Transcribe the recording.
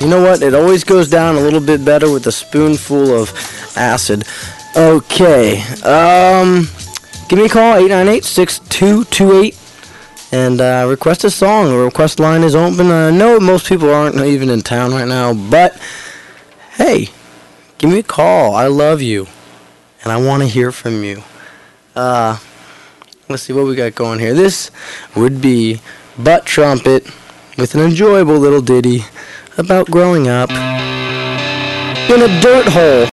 You know what? It always goes down a little bit better with a spoonful of acid. Okay. Give me a call, 898-6228, and request a song. The request line is open. I know most people aren't even in town right now, but hey, give me a call. I love you, and I want to hear from you. Let's see what we got going here. This would be Butt Trumpet with an enjoyable little ditty about growing up in a dirt hole.